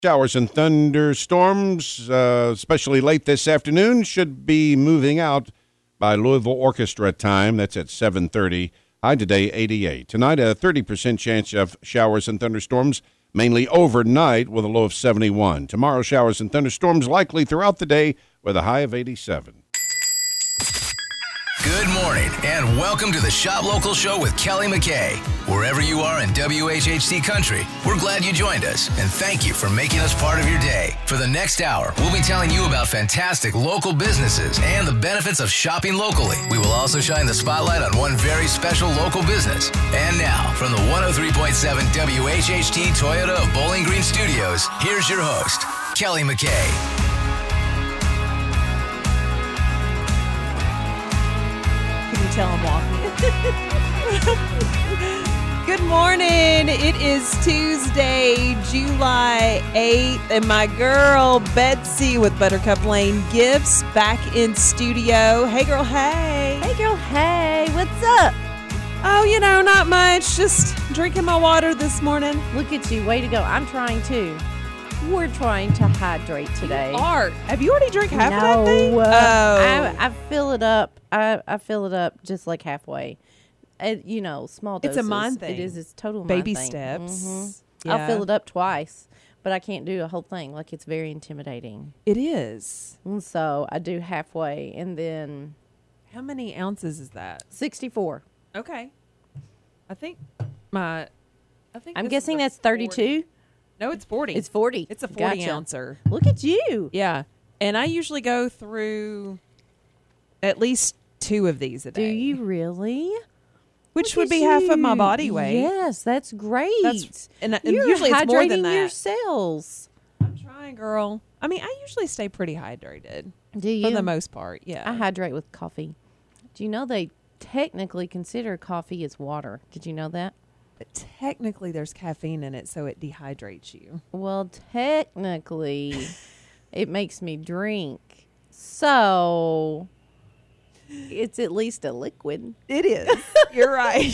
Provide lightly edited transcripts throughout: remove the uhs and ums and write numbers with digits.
Showers and thunderstorms, especially late this afternoon, should be moving out by Louisville Orchestra time. That's at 7:30. High today, 88. Tonight, a 30% chance of showers and thunderstorms, mainly overnight with a low of 71. Tomorrow, showers and thunderstorms likely throughout the day with a high of 87. Good morning and welcome to the Shop Local Show with Kelly McKay. Wherever you are in WHHC country, we're glad you joined us and thank you for making us part of your day. For the next hour, we'll be telling you about fantastic local businesses and the benefits of shopping locally. We will also shine the spotlight on one very special local business. And now, from the 103.7 WHHT Toyota of Bowling Green Studios, here's your host, Kelly McKay. Tell I'm walking. Good morning. It is Tuesday, July 8th, and my girl Betsy with Buttercup Lane Gifts back in studio. Hey, girl, hey. Hey, girl, hey. What's up? Oh, not much. Just drinking my water this morning. Look at you. Way to go. I'm trying to. We're trying to hydrate today. You are. Have you already drank half of that thing? I fill it up. I fill it up just like halfway. Small doses. It's a mind thing. It is. It's total baby mind steps. Mm-hmm. Yeah. I'll fill it up twice, but I can't do a whole thing. Like, it's very intimidating. It is. And so I do halfway, and then. How many ounces is that? 64. Okay. I'm guessing that's 32. No, it's 40. It's 40. It's a 40 Gotcha. ouncer. Look at you. Yeah. And I usually go through at least 2 of these a day. Do you really? Which would be half of my body weight. Yes, that's great. And You're usually it's more than hydrating that. your cells. I'm trying, girl. I mean, I usually stay pretty hydrated. Do you? For the most part, yeah. I hydrate with coffee. Do you know they technically consider coffee as water? Did you know that? But technically, there's caffeine in it, so it dehydrates you. Well, technically, it makes me drink. So, it's at least a liquid. It is. You're right.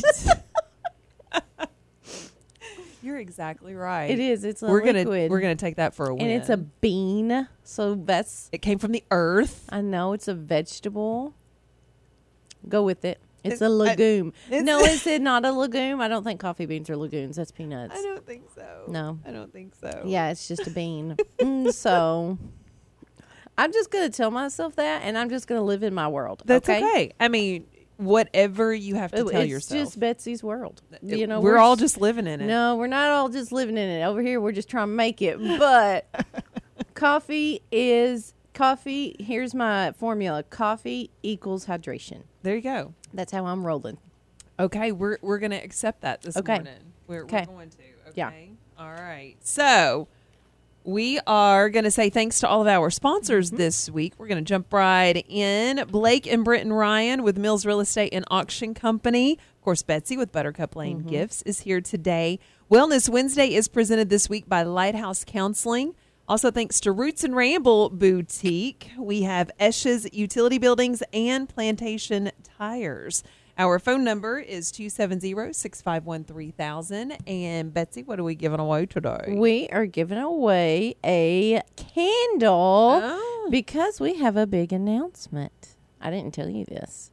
You're exactly right. It is. It's a liquid. We're gonna take that for a win. And it's a bean. So, it came from the earth. I know. It's a vegetable. Go with it. It's a legume. No, is it not a legume? I don't think coffee beans are legumes. That's peanuts. I don't think so. No. I don't think so. Yeah, it's just a bean. So I'm just going to tell myself that, and I'm just going to live in my world. That's okay. I mean, whatever you have to tell yourself. It's just Betsy's world. We're all just living in it. No, we're not all just living in it. Over here, we're just trying to make it. But coffee. Here's my formula. Coffee equals hydration. There you go. That's how I'm rolling. Okay, we're going to accept that this morning. We're going to. Okay. Yeah. All right. So we are going to say thanks to all of our sponsors this week. We're going to jump right in. Blake and Britton Ryan with Mills Real Estate and Auction Company. Of course, Betsy with Buttercup Lane Gifts is here today. Wellness Wednesday is presented this week by Lighthouse Counseling. Also, thanks to Roots and Ramble Boutique, we have Esch's Utility Buildings and Plantation Tires. Our phone number is 270-651-3000. And Betsy, what are we giving away today? We are giving away a candle because we have a big announcement. I didn't tell you this.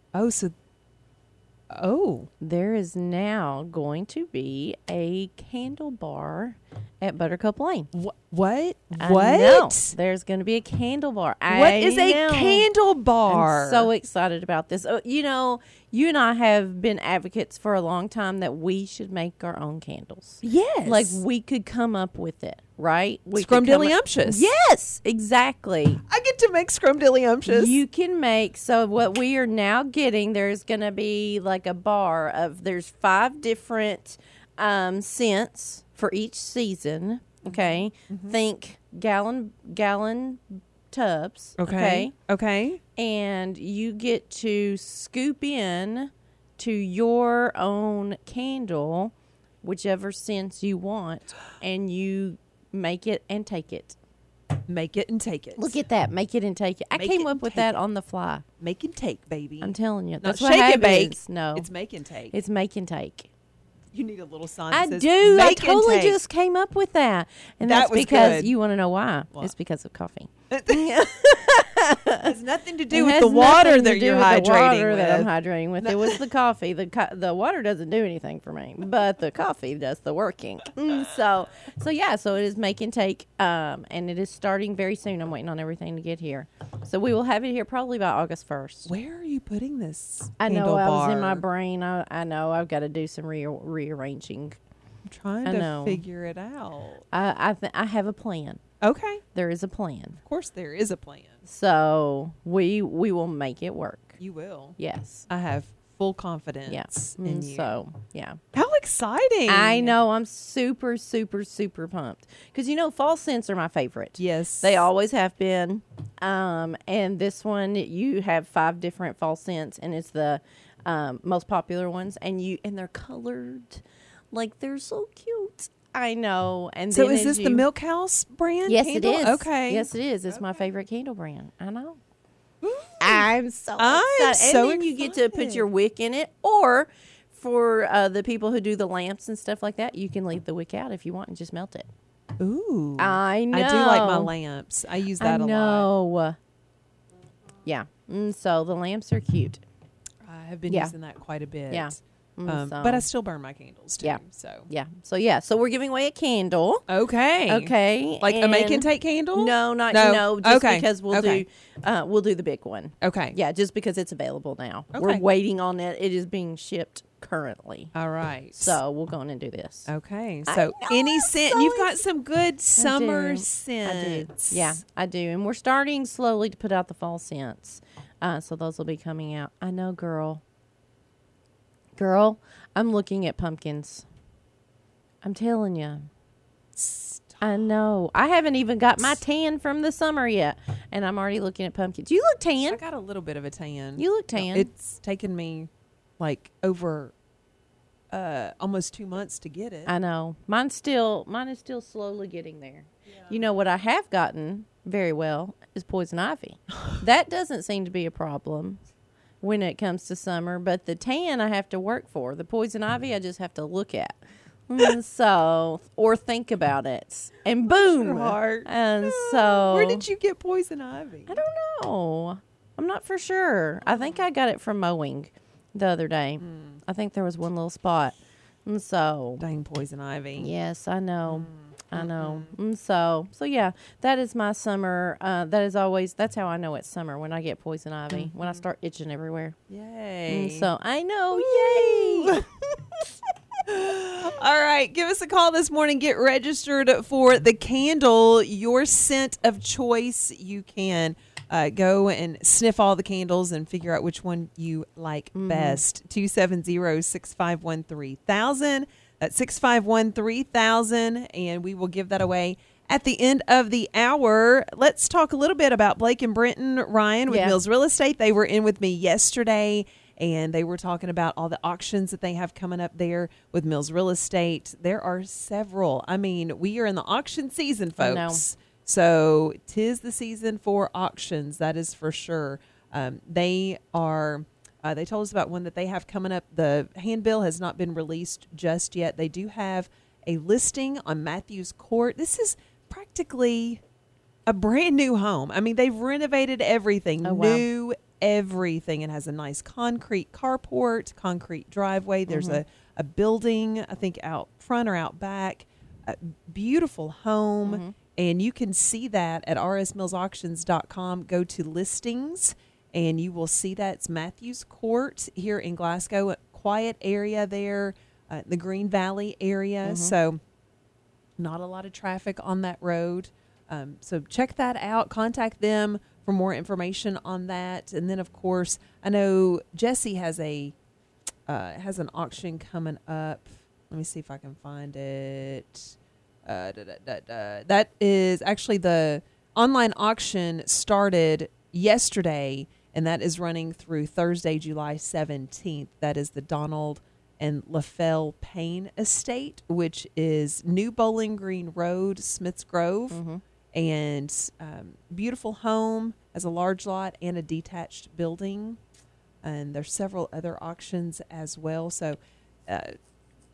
There is now going to be a candle bar at Buttercup Lane. What? I know. There's going to be a candle bar. What is a candle bar? I'm so excited about this. You and I have been advocates for a long time that we should make our own candles. Yes. Like, we could come up with it, right? Scrumdiddlyumptious. Yes, exactly. I get to make scrumdiddlyumptious. You can make, so what we are now getting, there's going to be like a bar of, there's 5 different scents for each season, okay? Think gallon tubs, okay? And you get to scoop in to your own candle, whichever scents you want, and you make it and take it. Make it and take it. Look at that. Make it and take it. I came up with that on the fly. Make and take, baby. I'm telling you. Not That's shake what and bake. happens. No. It's make and take. It's make and take. You need a little sign. I that says, do. I "Make and totally take." just came up with that. And That that's was because good. you want to know why. What? It's because of coffee. It has nothing to do It with has the water nothing to that do you're with the hydrating water with. that I'm hydrating with. It was the coffee. The water doesn't do anything for me, but the coffee does the working. So it is make and take, and it is starting very soon. I'm waiting on everything to get here, so we will have it here probably by August 1st. Where are you putting this? I know I was in my handlebar? brain. I know I've got to do some rearranging. I'm trying I to know. figure it out. I have a plan. Okay, There is a plan. of course there is a plan. So we will make it work. You will. Yes. I have full confidence in you. So yeah. How exciting! I know. I'm super, super, super pumped because fall scents are my favorite. Yes, They always have been. And this one, you have 5 different fall scents, and it's the most popular ones, and they're colored, like they're so cute. I know. And So then is as this the you- Milk House brand? Yes, candle? it is. Okay. Yes, it is. It's my favorite candle brand. I know. I'm so I'm excited. so And then you get to put excited. your wick in it, or for the people who do the lamps and stuff like that, you can leave the wick out if you want and just melt it. Ooh, I know. I do like my lamps. I use that I a lot. know. Yeah. So the lamps are cute. I have been Yeah. using that quite a bit. Yeah. So- But I still burn my candles too. Yeah. So Yeah. So we're giving away a candle. okay. Okay. Like a make and and- take candle? No, not No. just Okay. because we'll do the big one. Okay. Yeah, just because it's available now. Okay. We're waiting on it. It is being shipped currently. All right. So we'll go in and do this. Okay. I So know, any I'm scent, so you've got some good summer I do. scents. Yeah, I do. And we're starting slowly to put out the fall scents. So those will be coming out. I know, girl. Girl, I'm looking at pumpkins. I'm telling you. I know. I haven't even got my tan from the summer yet, and I'm already looking at pumpkins. You look I tan. got a little bit of a tan. You look tan. It's taken me like over almost 2 months to get it. I know. Mine is still slowly getting there. You know what I have gotten very well is poison ivy. That doesn't seem to be a problem when it comes to summer, but the tan I have to work for. The poison ivy I just have to look at. Or think about it. And boom. your heart. And so Where did you get poison ivy? I don't know. I'm not for sure. I think I got it from mowing the other day. I think there was one little spot. And so Dang poison ivy. yes, I know. I know. And so yeah, that is my summer. That's how I know it's summer, when I get poison ivy, when I start itching everywhere. Yay. And so I know, yay. All right, give us a call this morning. Get registered for the candle, your scent of choice. You can go and sniff all the candles and figure out which one you like best. 270-651-3000. That's 651-3000, and we will give that away at the end of the hour. Let's talk a little bit about Blake and Brenton Ryan with Yeah. Mills Real Estate. They were in with me yesterday, and they were talking about all the auctions that they have coming up there with Mills Real Estate. There are several. I mean, we are in the auction season, I know. folks. So 'tis the season for auctions. That is for sure. They are. They told us about one that they have coming up. The handbill has not been released just yet. They do have a listing on Matthews Court. This is practically a brand new home. I mean, they've renovated everything, Oh, wow. new everything. It has a nice concrete carport, concrete driveway. There's a building, I think, out front or out back. A beautiful home. And you can see that at rsmillsauctions.com. Go to listings, and you will see that. It's Matthews Court here in Glasgow. A quiet area there, the Green Valley area. So not a lot of traffic on that road. So check that out. Contact them for more information on that. And then, of course, I know Jesse has an auction coming up. Let me see if I can find it. That is actually, the online auction started yesterday, and that is running through Thursday, July 17th. That is the Donald and LaFell Payne Estate, which is New Bowling Green Road, Smiths Grove. And beautiful home, has a large lot and a detached building. And there's several other auctions as well. So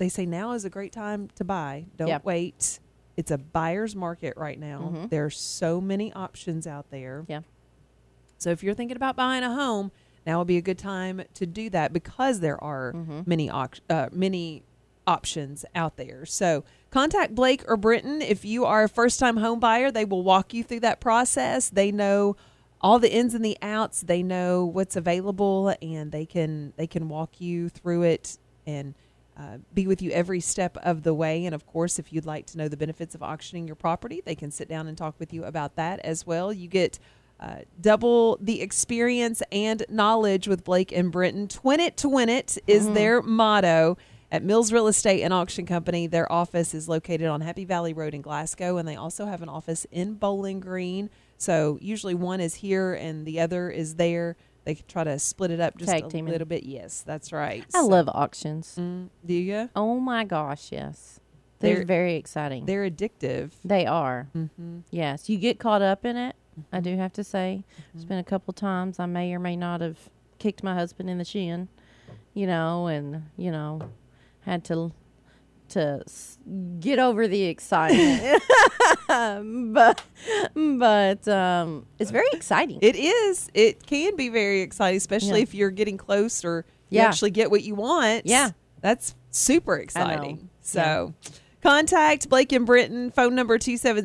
they say now is a great time to buy. Don't Yeah. wait. It's a buyer's market right now. There are so many options out there. Yeah. So if you're thinking about buying a home, now would be a good time to do that because there are many options out there. So contact Blake or Britton if you are a first-time home buyer. They will walk you through that process. They know all the ins and the outs. They know what's available, and they can walk you through it and be with you every step of the way. And of course, if you'd like to know the benefits of auctioning your property, they can sit down and talk with you about that as well. You get double the experience and knowledge with Blake and Britton. Twin it to win it is their motto at Mills Real Estate and Auction Company. Their office is located on Happy Valley Road in Glasgow, and they also have an office in Bowling Green. So usually one is here and the other is there. They try to split it up just Tag a teaming. little bit. Yes, that's right. I love auctions. Do you? Oh my gosh, yes. They're They're- very exciting. They're addictive. They are. Yes, you get caught up in it. I do have to say, there's been a couple times I may or may not have kicked my husband in the shin, and had to get over the excitement. but it's very exciting. It is. It can be very exciting, especially Yeah. if you're getting close or you Yeah. actually get what you want. Yeah. That's super exciting. So contact Blake and Britton. Phone number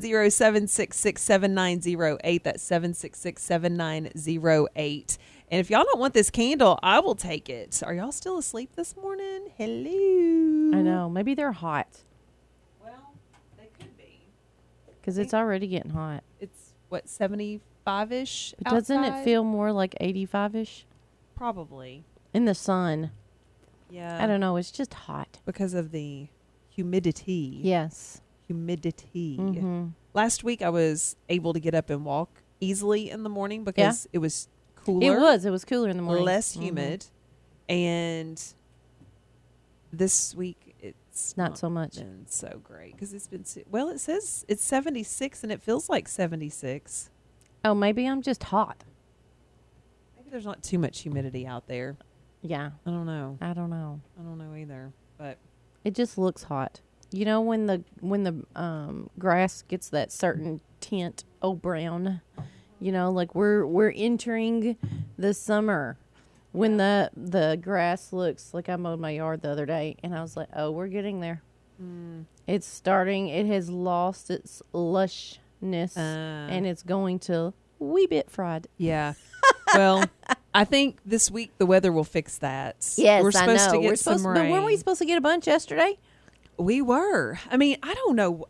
270-766-7908. That's 766-7908. And if y'all don't want this candle, I will take it. Are y'all still asleep this morning? Hello. I know. Maybe they're hot Well, they could be. because it's already getting hot. It's, what, 75-ish But doesn't it outside? feel more like 85-ish Probably. in the sun? Yeah. I don't know. It's just hot. Because of the humidity. Yes. Humidity. Mm-hmm. Last week I was able to get up and walk easily in the morning because it was cooler. It was cooler in the morning. Less Mhm. humid. And this week it's Not so much. been so great because it's been well, it says it's 76 and it feels like 76. Oh, maybe I'm just hot. Maybe there's not too much humidity out there. Yeah. I don't know. I don't know. I don't know either. But It just looks hot. When the grass gets that certain tint, brown, like we're entering the summer. When the grass looks like I mowed my yard the other day, and I was like, oh, we're getting there. It's starting. It has lost its lushness, and it's going to wee bit fried. yeah. Well, I think this week the weather will fix that. Yes, we're supposed to get some rain. But weren't we supposed to get a bunch yesterday? We were. I mean, I don't know.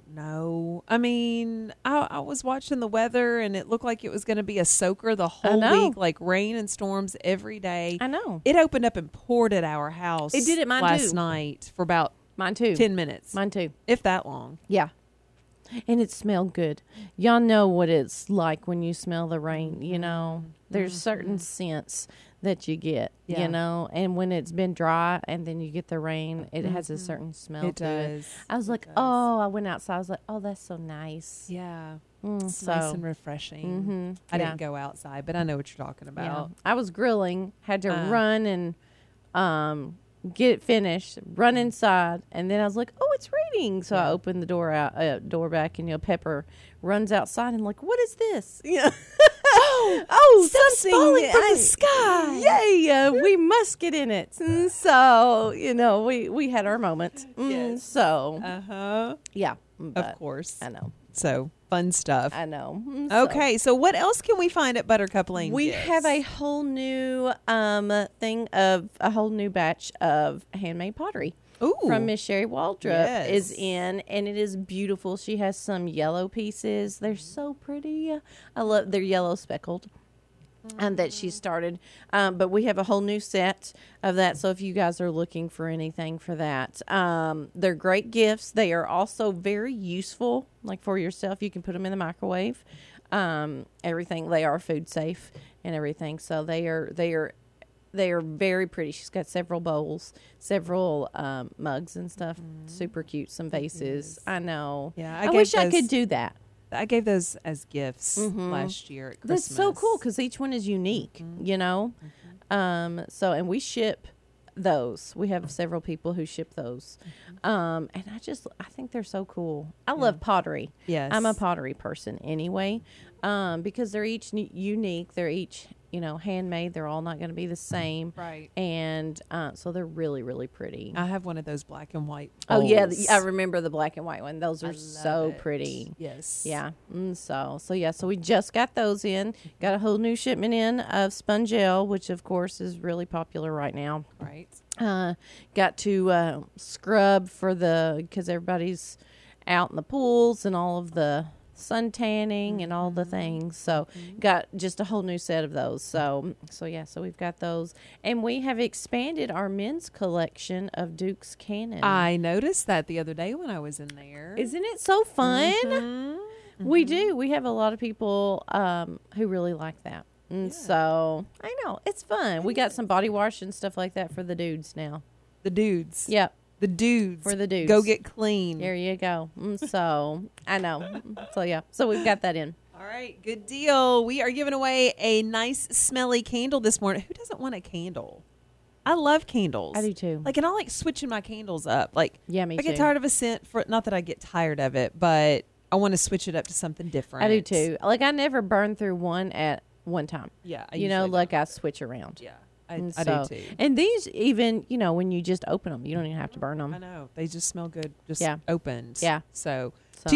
I mean, I was watching the weather and it looked like it was going to be a soaker the whole know. week, like rain and storms every day. I know. It opened up and poured at our house. It did at mine last too. night for about Mine too. 10 minutes, Mine too. if that long. Yeah. And it smelled good. Y'all know what it's like when you smell the rain, There's certain scents that you get, Yeah. And when it's been dry and then you get the rain, it has a certain smell It to does. it. I was like, does. oh, I went outside. I was like, oh, that's so nice. Yeah. It's So, nice and refreshing. I yeah. didn't go outside, but I know what you're talking yeah. about. I was grilling, had to run and get it finished, run inside, and then I was like, oh, it's raining. So I opened the door back, and Pepper runs outside and like, what is this? Oh, stuff's something falling from the sky. Yay! We must get in it. And so we had our moment. Yes. So Uh-huh. yeah, Of but course. I know. So, fun stuff. I know. So Okay, so what else can we find at Buttercup Lane? we Gifts? have a whole new a whole new batch of handmade pottery. Ooh. From Miss Sherry Waldrop Yes. is in, and it is beautiful. She has some yellow pieces. They're so pretty. I love. They're yellow speckled. And that she started, but we have a whole new set of that. So if you guys are looking for anything for that, they're great gifts. They are also very useful, like for yourself. You can put them in the microwave. Everything. They are food safe and everything. So they are very pretty. She's got several bowls, several mugs and stuff. Super cute. Some vases. I know. Yeah, I I wish gave I those- could do that. I gave those as gifts last year at Christmas. That's so cool because each one is unique, So, and we ship those. We have several people who ship those. And I think they're so cool. I love pottery. Yes. I'm a pottery person anyway, because they're each unique. They're each, handmade. They're all not going to be the same. Right. And so they're really, really pretty. I have one of those black and white Oh, yeah. bowls. I remember the black and white one. Those I are love so it. pretty. Yes. Yeah. So we just got those in. Got a whole new shipment in of Spongel, which of course is really popular right now. Right. Got to scrub because everybody's out in the pools and all of the sun tanning and all the things. So got just a whole new set of those. So we've got those, and we have expanded our men's collection of Duke's Cannon. I noticed that the other day when I was in there. Isn't it so fun? We do. We have a lot of people who really like that. And so I know it's fun. We got some body wash and stuff like that for the dudes now. The dudes. Yep. The dudes. For the dudes. Go get clean. There you go. So I know. So we've got that in. All right. Good deal. We are giving away a nice smelly candle this morning. Who doesn't want a candle? I love candles. I do too. Like, and I like switching my candles up. Like, Yeah, me I get too. tired of a scent not that I get tired of it, but I want to switch it up to something different. I do too. Like I never burn through one at one time. Yeah. I You know, usually like don't. I switch around. Yeah. And I so- do too. And these even, when you just open them, you don't even have to burn them. I know. They just smell good. Just Yeah. opened. Yeah. So So-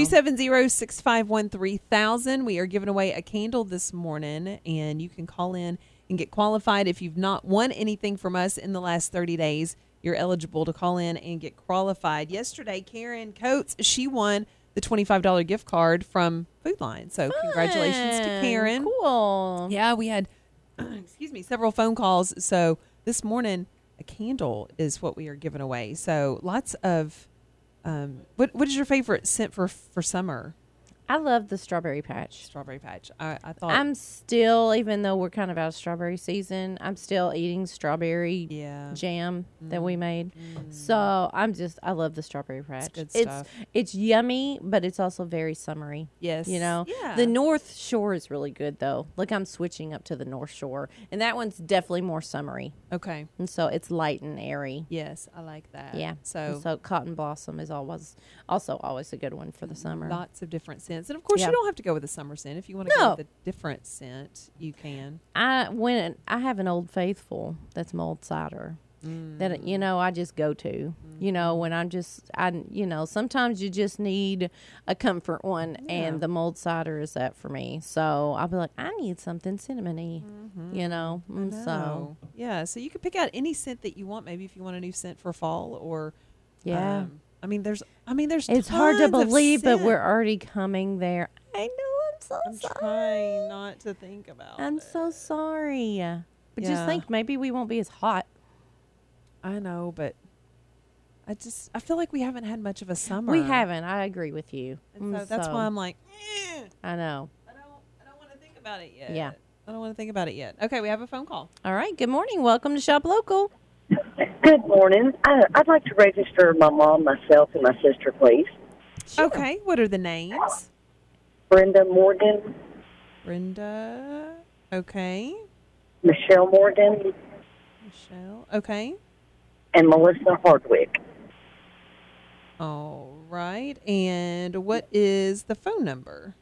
270-651-3000. We are giving away a candle this morning, and you can call in and get qualified. If you've not won anything from us in the last 30 days, you're eligible to call in and get qualified. Yesterday, Karen Coates, she won the $25 gift card from Food Line. So congratulations to Fun. Karen. Cool. Yeah, we had, several phone calls. So this morning, a candle is what we are giving away. So lots of, what is your favorite scent for summer? I love the strawberry patch. Strawberry Patch. I thought. I'm still, even though we're kind of out of strawberry season, I'm still eating strawberry Yeah. jam that we made. So I love the strawberry patch. good stuff. It's yummy, but it's also very summery. Yes. Yeah. The North Shore is really good though. Like I'm switching up to the North Shore, and that one's definitely more summery, Okay. and so it's light and airy. Yes, I like that. Yeah. So, So Cotton Blossom is always a good one for the summer. lots of different scents. And of course, Yeah. you don't have to go with a summer scent. If you want to No. go with a different scent, you can. I have an Old Faithful that's mulled cider that I just go to. When sometimes you just need a comfort one, and the mulled cider is that for me. So I'll be like, I need something cinnamony. So Yeah, so you can pick out any scent that you want. Maybe if you want a new scent for fall, or yeah. there's It's hard to tons of believe, but we're scent. already coming there. I know. I'm so I'm sorry. trying not to think about I'm it. so sorry. But just Yeah. think, maybe we won't be as hot. I know, but I feel like we haven't had much of a summer. We haven't. I agree with you. And so that's why I'm like, I know. I don't want to think about it yet. Yeah. I don't want to think about it yet. Okay, we have a phone call. All right. Good morning. Welcome to Shop Local. Good morning. I'd like to register my mom, myself, and my sister, please. Okay, what are the names? Brenda Morgan, Brenda. Okay. Michelle Morgan, Michelle. Okay. and Melissa Hardwick. All right. And what is the phone number?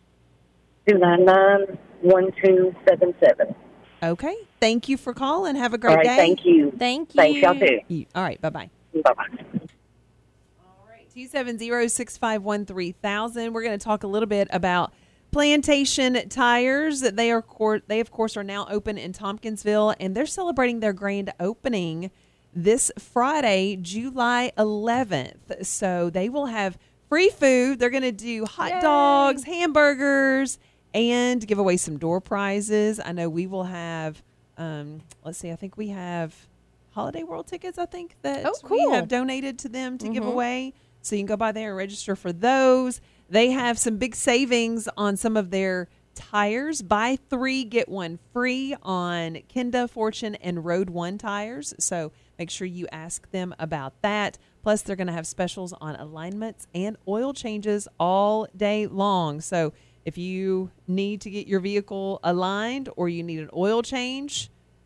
299-1277. Okay. Thank you for calling. Have a All great right, day. thank you. Thank you. Thanks, y'all too. All right. Bye-bye. Bye-bye. All right, 270-651-3000. We're going to talk a little bit about Plantation Tires. They of course are now open in Tompkinsville, and they're celebrating their grand opening this Friday, July 11th. So they will have free food. They're going to do hot dogs, hamburgers, and give away some door prizes. I know we will have let's see, I think we have Holiday World tickets, I think, that Oh, we cool. have donated to them to give away. So you can go by there and register for those. They have some big savings on some of their tires. Buy 3, get 1 free on Kenda, Fortune, and Road 1 tires. So make sure you ask them about that. Plus, they're going to have specials on alignments and oil changes all day long. So if you need to get your vehicle aligned or you need an oil change,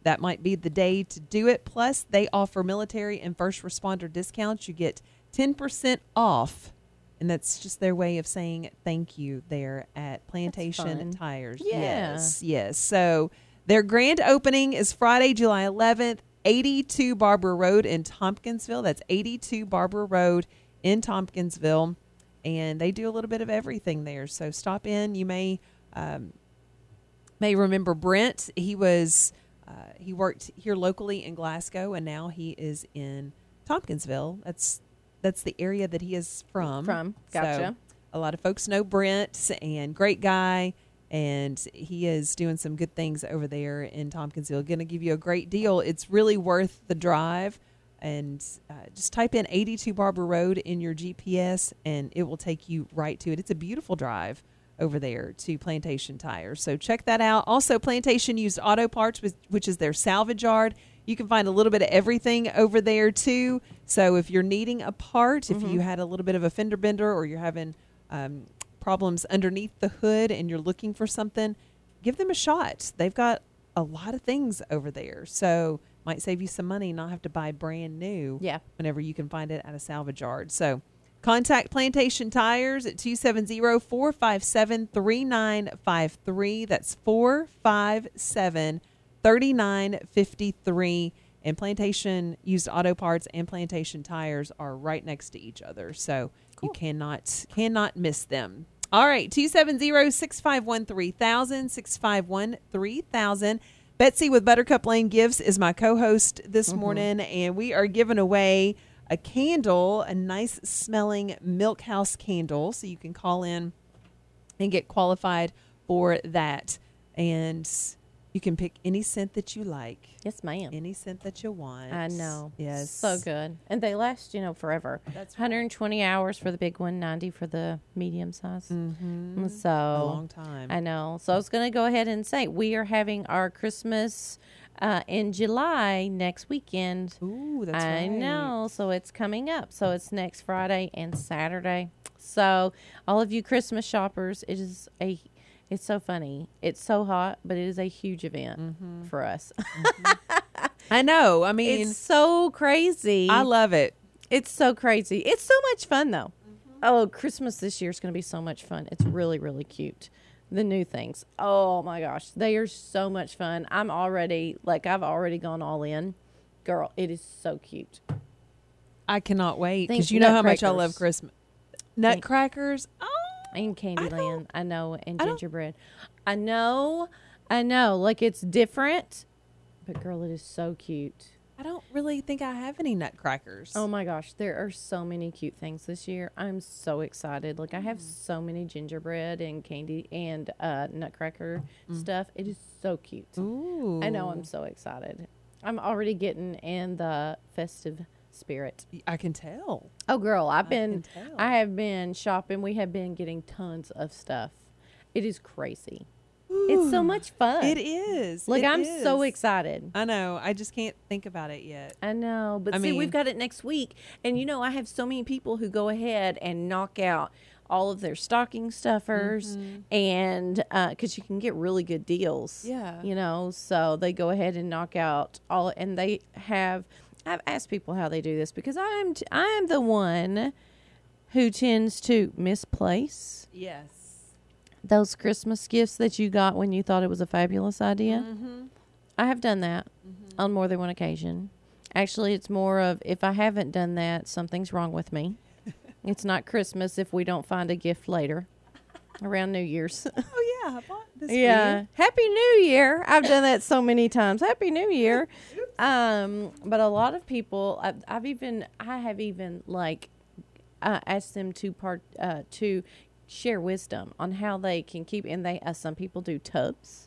that might be the day to do it. Plus, they offer military and first responder discounts. You get 10% off, and that's just their way of saying thank you there at Plantation fun. Tires. Yeah. Yes. So their grand opening is Friday, July 11th, 82 Barber Road in Tompkinsville. That's 82 Barber Road in Tompkinsville. And they do a little bit of everything there. So stop in. You may remember Brent. He worked here locally in Glasgow, and now he is in Tompkinsville. That's the area that he is from. Gotcha. So a lot of folks know Brent, and great guy, and he is doing some good things over there in Tompkinsville. Going to give you a great deal. It's really worth the drive. And just type in 82 Barber Road in your GPS, and it will take you right to it. It's a beautiful drive over there to Plantation Tires. So check that out. Also, Plantation Used Auto Parts, which is their salvage yard. You can find a little bit of everything over there, too. So if you're needing a part, if you had a little bit of a fender bender or you're having problems underneath the hood and you're looking for something, give them a shot. They've got a lot of things over there. So might save you some money, not have to buy brand new. Yeah. Whenever you can find it at a salvage yard. So contact Plantation Tires at 270-457-3953. That's 457-3953. And Plantation Used Auto Parts and Plantation Tires are right next to each other. So you cannot miss them. All right, 270-651-3000, 651-3000. Betsy with Buttercup Lane Gifts is my co-host this morning, and we are giving away a candle, a nice smelling Milk House candle. So you can call in and get qualified for that. And you can pick any scent that you like. Yes, ma'am. Any scent that you want. I know. Yes. So good. And they last, forever. That's right. 120 hours for the big one, 90 for the medium size. Mm-hmm. So A long time. I know. So I was going to go ahead and say we are having our Christmas in July next weekend. Ooh, that's right. I know. So it's coming up. So it's next Friday and Saturday. So all of you Christmas shoppers, it's so funny. It's so hot, but it is a huge event for us. I know. I mean, It's so crazy. I love it. It's so crazy. It's so much fun, though. Oh, Christmas this year is going to be so much fun. It's really, really cute. The new things. Oh, my gosh. They are so much fun. I've already gone all in. Girl, it is so cute. I cannot wait Think because you know how much I nutcrackers. love Christmas. Nutcrackers. Oh, And Candyland. I know. And I don't- gingerbread. I know. Like, it's different. But, girl, it is so cute. I don't really think I have any nutcrackers. Oh my gosh, there are so many cute things this year. I'm so excited. Like I have so many gingerbread and candy and nutcracker stuff. It is so cute. Ooh. I know, I'm so excited. I'm already getting in the festive spirit. I can tell. Oh girl, I can tell. have been shopping. We have been getting tons of stuff. It is crazy. It's so much fun. It is. Like It I'm so is. excited. I know. I just can't think about it yet. I know, but I see, mean- we've got it next week, and I have so many people who go ahead and knock out all of their stocking stuffers, and because you can get really good deals, Yeah. so they go ahead and knock out all, and they have. I've asked people how they do this because I am the one who tends to misplace Yes. those Christmas gifts that you got when you thought it was a fabulous idea. I have done that on more than one occasion. Actually, it's more of if I haven't done that, something's wrong with me. It's not Christmas if we don't find a gift later around New Year's. Oh yeah, I bought this. for Yeah. you. Happy New Year. I've done that so many times. Happy New Year. But a lot of people, I have even like asked them to share wisdom on how they can keep, and some people do tubs,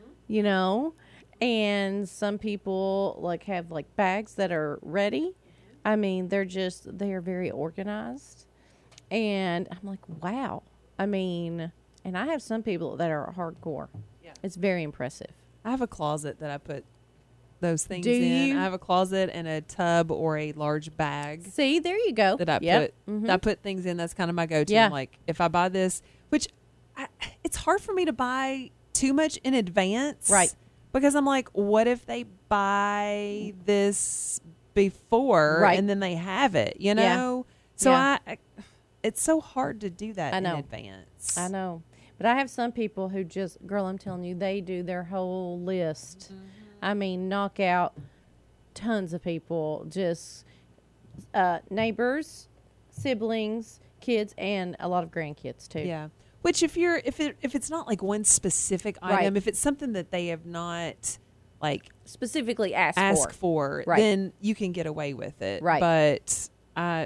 and some people like have like bags that are ready. I mean, they are very organized, and I'm like, wow. I mean, and I have some people that are hardcore. Yeah. It's very impressive. I have a closet that I put those things Do in. you? I have a closet and a tub or a large bag See, there you go. that I Yep. put I put things in. That's kind of my go-to. Yeah. I'm like, if I buy this, which it's hard for me to buy too much in advance, Right. Because I'm like, what if they buy this before Right. and then they have it, you Yeah. know? So Yeah. it's so hard to do that I in know. advance. I know. But I have some people who just, girl, I'm telling you, they do their whole list. I mean, knock out tons of people, just neighbors, siblings, kids, and a lot of grandkids too. Yeah. Which if it's not like one specific Right. item, if it's something that they have not like Specifically ask for, Right. then you can get away with it. Right. But I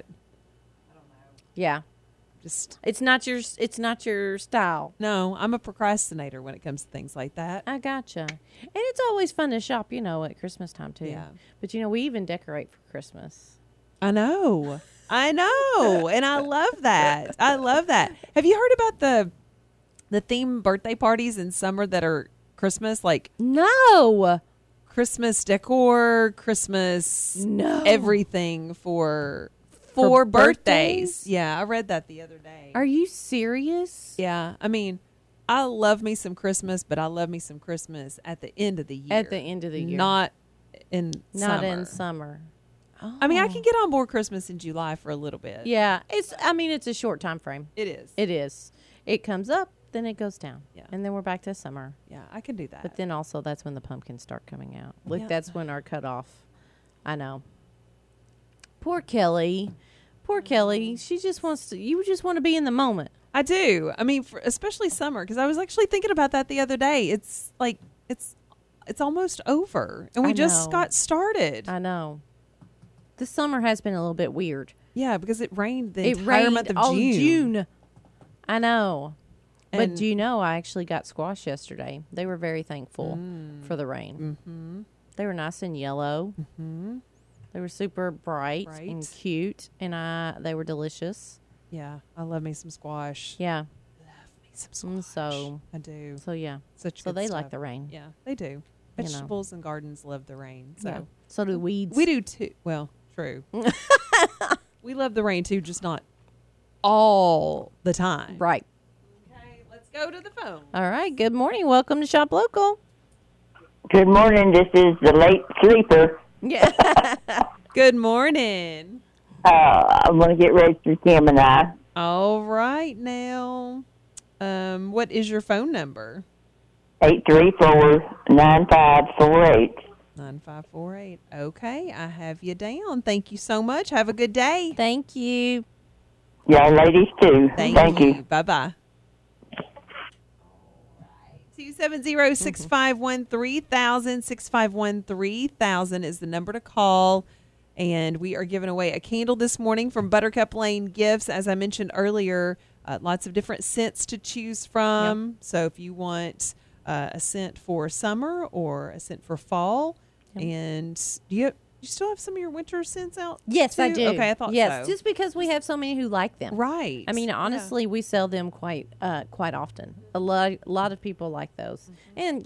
Yeah. just It's not your style. no, I'm a procrastinator when it comes to things like that. I gotcha. And it's always fun to shop, at Christmas time too. Yeah. But we even decorate for Christmas. I know. And I love that. I love that. Have you heard about the theme birthday parties in summer that are Christmas, like No. Christmas decor, Christmas No. everything for For birthdays? birthdays? Yeah, I read that the other day. Are you serious? Yeah, I mean, I love me some Christmas, but I love me some Christmas at the end of the year. At the end of the year. Not in Not summer. in summer. I mean, I can get on board Christmas in July for a little bit. Yeah, it's a short time frame. It is. It is. It comes up, then it goes down. Yeah. And then we're back to summer. Yeah, I can do that. But then also that's when the pumpkins start coming out. Look, Yeah. that's when our cutoff. I know. Poor Kelly. Poor Kelly. She just wants to. You just want to be in the moment. I do. I mean, especially summer, because I was actually thinking about that the other day. It's like it's almost over, and we I just know. got started. I know. This summer has been a little bit weird. Yeah, because it rained the It entire rained month of all June. I know. But And- do you know I actually got squash yesterday? They were very thankful for the rain. Mm-hmm. They were nice and yellow. Mm-hmm. They were super bright and Bright. cute, and they were delicious. Yeah, I love me some squash. Yeah. Me some Mm, so- I do. So yeah. Such So good they like stuff. the rain. Yeah, they do. know. Vegetables and gardens love the rain. So Yeah. So do weeds. we do too. Well, true. We love the rain too, just not all the time. Right. Okay, let's go to the phone. All right. Good morning. Welcome to Shop Local. Good morning. This is the late sleeper. Yeah. Good morning. I want to get ready for Gemini. All right now. What is your phone number? 834-9548. 9548. Okay, I have you down. Thank you so much. Have a good day. Thank you. Y'all ladies too. Thank you. Bye bye. 270-651-3000. 651-3000 is the number to call. And we are giving away a candle this morning from Buttercup Lane Gifts. As I mentioned earlier, lots of different scents to choose from. So if you want a scent for summer or a scent for fall, and do you still have some of your winter scents out? Yes, I too? do. Okay, I thought yes, so. just because we have so many who like them. Right. I mean, Yeah. honestly, we sell them quite often. A lot of people like those, and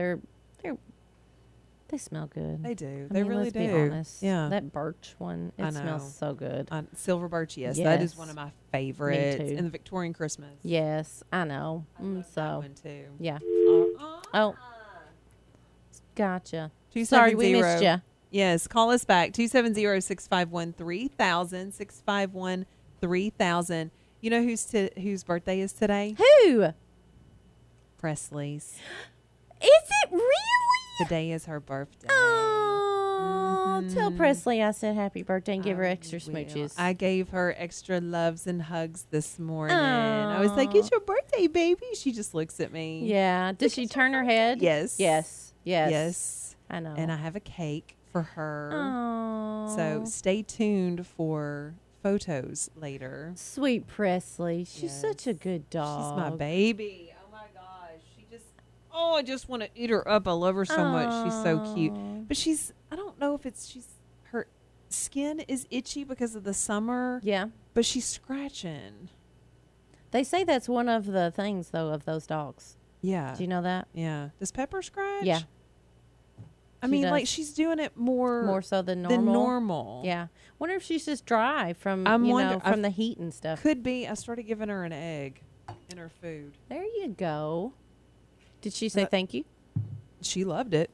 they smell good. They do. I They mean, really let's do. Be honest. Yeah. that birch one, I it smells know. so good. Silver birch, yes. That is Yes. one of my favorites. too. And the Victorian Christmas. Yes, I know. That So one too. yeah. Oh. Oh, gotcha. Sorry, we 270. missed you. Yes, call us back. 270-651-3000. 651-3000. You know whose birthday is today? Who? Presley's. Is it really? Today is her birthday. Oh, tell Presley I said happy birthday and give her extra Will. smooches. I gave her extra loves and hugs this morning. I was like, it's your birthday, baby. She just looks at me. Yeah. Does she turn her head? Yes. Yes. Yes. Yes. I know. And I have a cake for her. Oh. So stay tuned for photos later. Sweet Presley. She's Yes. such a good dog. She's my baby. Oh my gosh. I just want to eat her up. I love her so much. She's so cute. But I don't know if her skin is itchy because of the summer. Yeah. But she's scratching. They say that's one of the things, though, of those dogs. Yeah. Do you know that? Yeah. Does Pepper scratch? Yeah. I She mean, does. like she's doing it more So than normal. than normal. Yeah. Wonder if she's just dry from, I'm wonder- from the heat and stuff. Could be. I started giving her an egg in her food. There you go. Did she say thank you? She loved it.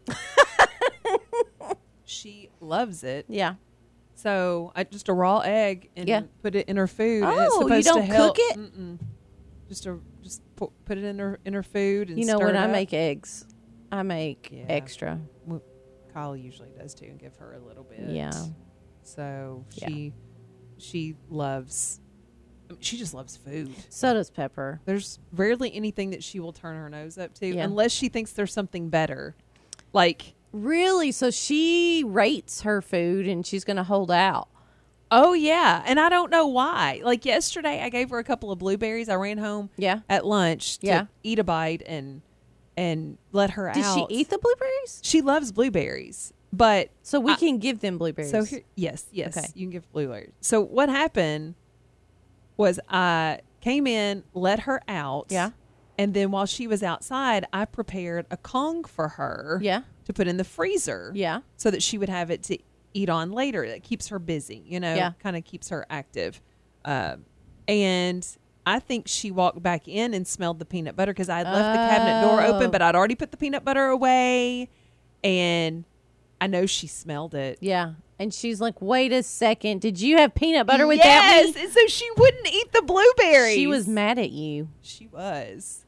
She loves it. Yeah. So I just a raw egg and put it in her food. And it's Oh, supposed you don't to help. cook it? Mm-mm. Just put it in her food and You know, stir when it I up. make eggs, I make Yeah. extra. Well, Kyle usually does too, and give her a little bit. Yeah. So Yeah. she loves. I mean, she just loves food. So does Pepper. There's rarely anything that she will turn her nose up to, Yeah. unless she thinks there's something better. Like, Really? So she rates her food and she's going to hold out. oh yeah, and I don't know why. Like yesterday, I gave her a couple of blueberries. I ran home Yeah. at lunch to Yeah. eat a bite and let her Did out. she eat the blueberries? She loves blueberries, but So we can give them blueberries. so here, yes, Okay. you can give blueberries. So what happened was I came in, let her out, Yeah. and then while she was outside, I prepared a Kong for her, Yeah. to put in the freezer, Yeah. so that she would have it to eat on later. That keeps her busy, Yeah. kind of keeps her active. And I think she walked back in and smelled the peanut butter because I had left the cabinet door Oh. open, but I'd already put the peanut butter away, and I know she smelled it. Yeah. And she's like, wait a second. Did you have peanut butter without yes, me? and so she wouldn't eat the blueberries. She was mad at you. She was.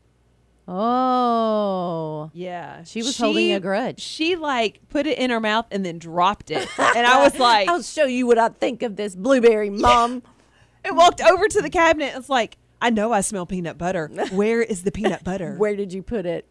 Oh. Yeah. She was holding a grudge. She like put it in her mouth and then dropped it. And I was like, I'll show you what I think of this blueberry, Mom. and walked over to the cabinet and was like, I know I smell peanut butter. Where is the peanut butter? Where did you put it?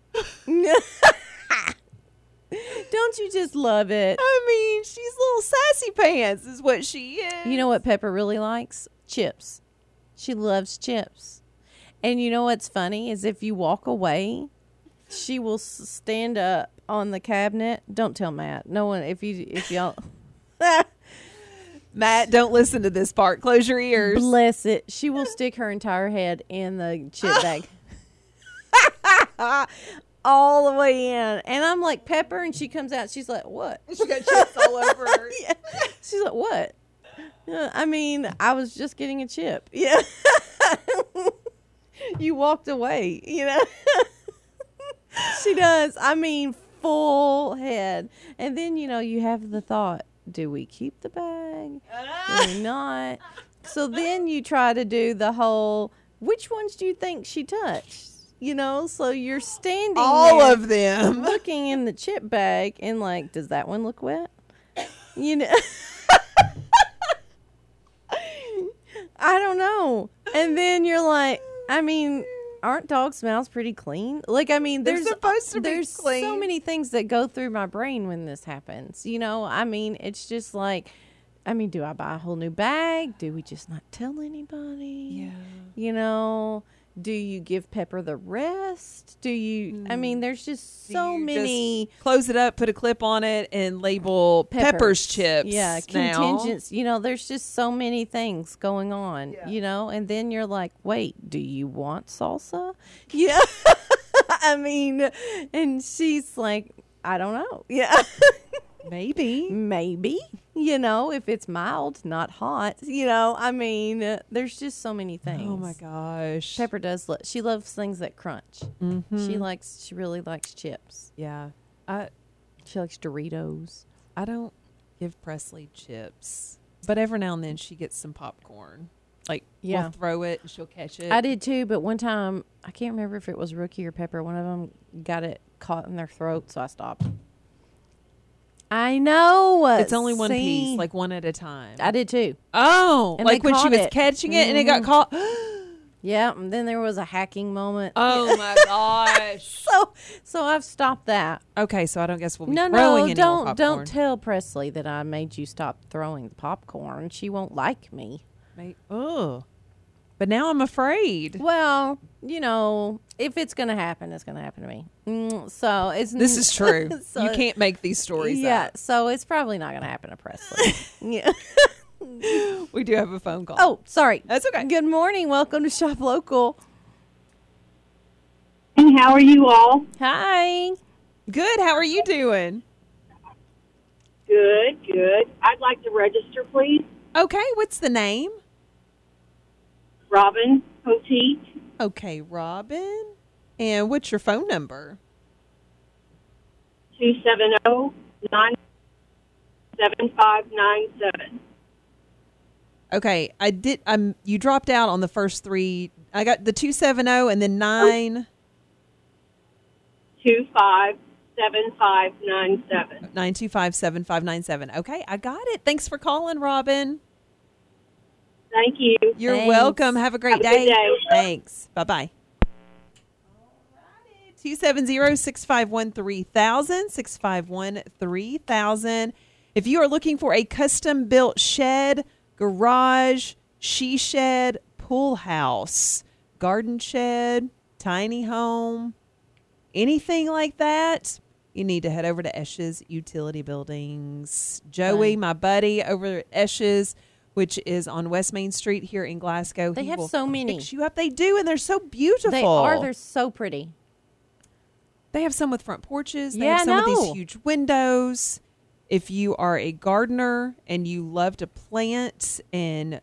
Don't you just love it? I mean, she's little sassy pants is what she is. You know what Pepper really likes? Chips. She loves chips. And you know what's funny is if you walk away, she will stand up on the cabinet. Don't tell Matt. No one. If y'all Matt, don't listen to this part. Close your ears. bless it, she will stick her entire head in the chip bag. All the way in. And I'm like, Pepper, and she comes out. She's like, what? She got chips all over her. Yeah. She's like, what? I mean, I was just getting a chip. Yeah. You walked away, you know. She does. I mean, full head. And then, you know, you have the thought, do we keep the bag? Do we not? So then you try to do the whole, which ones do you think she touched? You know, so you're standing All there of them. looking in the chip bag and like, does that one look wet? You know. I don't know. And then you're like, I mean, aren't dogs' mouths pretty clean? Like, I mean, They're supposed to be there's clean. so many things that go through my brain when this happens. You know, I mean, it's just like, I mean, do I buy a whole new bag? Do we just not tell anybody? Yeah. You know, do you give Pepper the rest? Do you, I mean, there's just so You many. just close it up, put a clip on it, and label Pepper's chips. Yeah, now. contingents. You know, there's just so many things going on, you know, and then you're like, wait, do you want salsa? Yeah. I mean, and she's like, I don't know. Yeah. Maybe. Maybe, you know, if it's mild, not hot, you know, I mean, there's just so many things. Oh my gosh. Pepper does, she loves things that crunch. She really likes chips. Yeah. She likes Doritos. I don't give Presley chips, but every now and then she gets some popcorn. Like, Yeah. we'll throw it and she'll catch it. I did too, but one time, I can't remember if it was Rookie or Pepper, one of them got it caught in their throat, so I stopped. I know. It's only one See? piece, like one at a time. I did too. Oh, And like they when she caught was it. catching it and it got caught. Yeah, and then there was a hacking moment. Oh my gosh. So I've stopped that. Okay, so I don't guess we'll be No, throwing any more don't popcorn. tell Presley that I made you stop throwing the popcorn. She won't like me. Oh, but now I'm afraid. Well, you know, if it's going to happen, it's going to happen to me. So it's This is true. So- You can't make these stories Yeah, up. so it's probably not going to happen to Presley. Yeah. We do have a phone call. Oh, sorry. That's okay. Good morning. Welcome to Shop Local. And how are you all? Hi. Good. How are you doing? Good, good. I'd like to register, please. Okay. What's the name? Robin Poteet, Okay, Robin. And what's your phone number? 270-97597. Okay, I did. You dropped out on the first three. I got the 270 and then 925-7597. 925-7597. Okay, I got it. Thanks for calling, Robin. Thank you. You're Thanks. welcome. Have a great Have a good day. Thanks. Bye-bye. 270-651-3000, 651-3000. If you are looking for a custom-built shed, garage, she shed, pool house, garden shed, tiny home, anything like that, you need to head over to Esch's Utility Buildings. Joey, my buddy over at Esch's, which is on West Main Street here in Glasgow. They he have will so many. fix you up. They do, and they're so beautiful. They are. They're so pretty. They have some with front porches. They Yeah, have some with I know. these huge windows. If you are a gardener and you love to plant and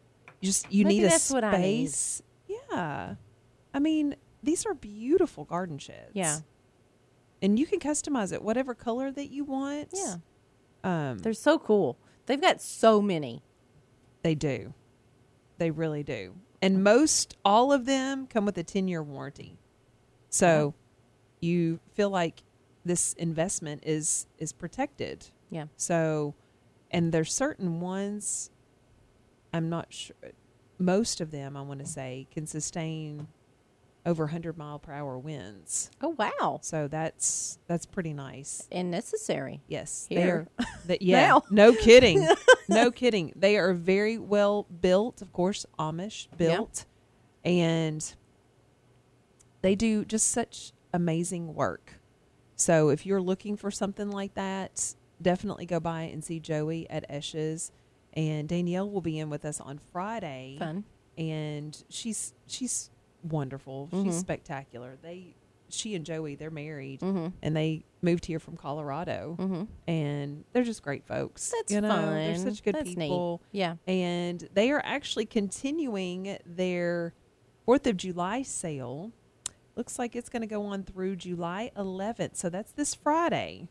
you Maybe need a that's what I need. space. Yeah. I mean, these are beautiful garden sheds. Yeah. And you can customize it whatever color that you want. Yeah. Um, They're so cool. They've got so many. They do. They really do. And all of them come with a 10-year warranty. So you feel like this investment is protected. Yeah. So, and there's certain ones, I'm not sure, most of them, I want to say, can sustain over 100 mile per hour winds. Oh, wow. So that's pretty nice. And necessary. Yes. Here. Yeah. Now. No kidding. No kidding. They are very well built, of course, Amish built. And they do just such amazing work. So if you're looking for something like that, definitely go by and see Joey at Esch's. And Danielle will be in with us on Friday. Fun. And she's wonderful. Mm-hmm. She's spectacular. She and Joey, they're married, Mm-hmm. and they moved here from Colorado, and they're just great folks. That's They're fun. such good That's neat. people. Yeah. And they are actually continuing their 4th of July sale. Looks like it's going to go on through July 11th. So that's this Friday.